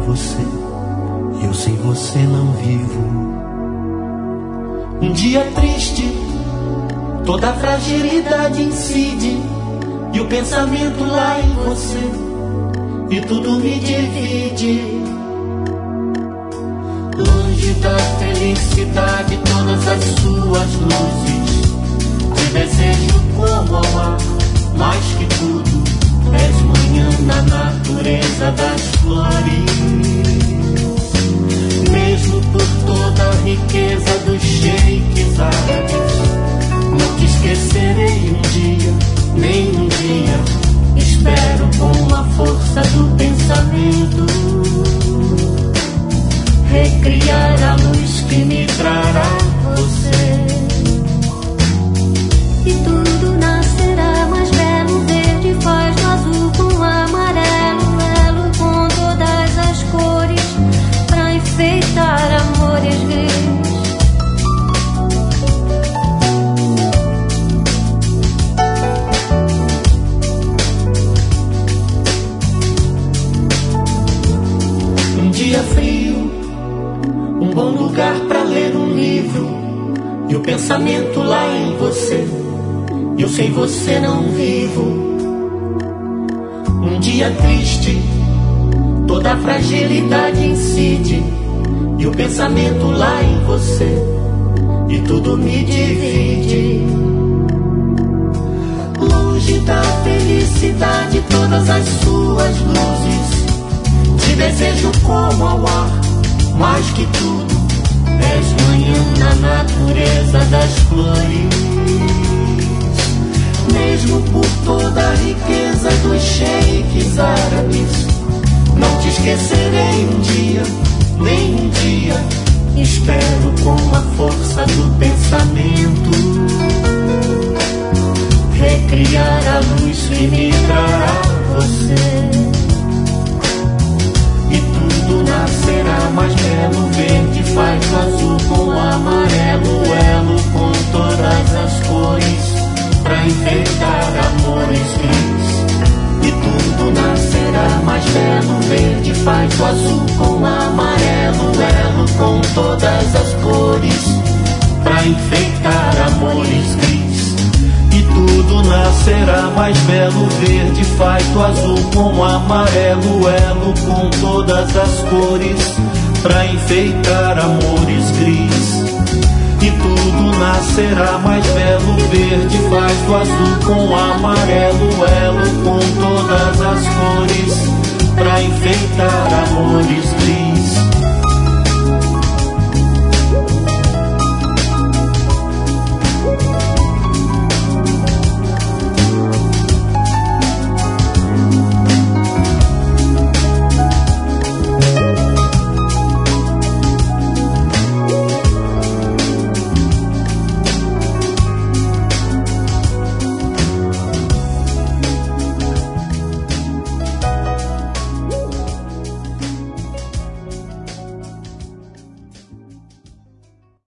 você, eu sem você não vivo. Um dia triste, toda a fragilidade incide, e o pensamento lá em você, e tudo me divide. Longe da felicidade, todas as suas luzes, te desejo como ao ar, mais que tudo, és manhã na natureza das flores. Mesmo por toda a riqueza dos sheiks árabes, não te esquecerei um dia, nem um dia. Espero com a força do pensamento recriar a luz que me trará você. E tudo nascerá mais belo, verde faz do azul com amarelo, elo com todas as cores, pra enfeitar amores gris. Um dia frio, um bom lugar pra ler um livro, e o pensamento lá em você, eu sem você não vivo. Um dia triste, toda a fragilidade incide, e o pensamento lá em você, e tudo me divide. Longe da felicidade, todas as suas luzes, te desejo como ao ar, mais que tudo, és manhã na natureza das flores. Mesmo por toda a riqueza dos sheiks árabes, não te esquecerei um dia, nem um dia. Espero com a força do pensamento recriar a luz que me trará você. E tudo nascerá mais belo, verde faz do azul com amarelo, elo com todas as cores, pra enfeitar amores gris. E tudo nascerá mais belo, verde faz do azul com amarelo, elo com todas as cores, pra enfeitar amores gris. E tudo nascerá mais belo, verde faz do azul com amarelo, elo com todas as cores, pra enfeitar amores gris. E tudo nascerá mais belo, verde faz do azul com amarelo, elo com todas as cores, pra enfeitar amores